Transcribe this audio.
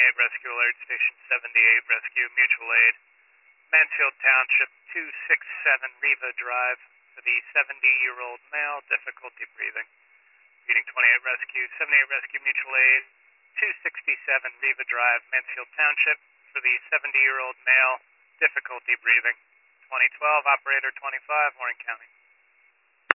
Rescue Alert, Station 78 Rescue, Mutual Aid, Mansfield Township, 267 Riva Drive, for the 70-year-old male, difficulty breathing. Reading 28 Rescue, 78 Rescue, Mutual Aid, 267 Riva Drive, Mansfield Township, for the 70-year-old male, difficulty breathing. 2012, Operator 25, Warren County.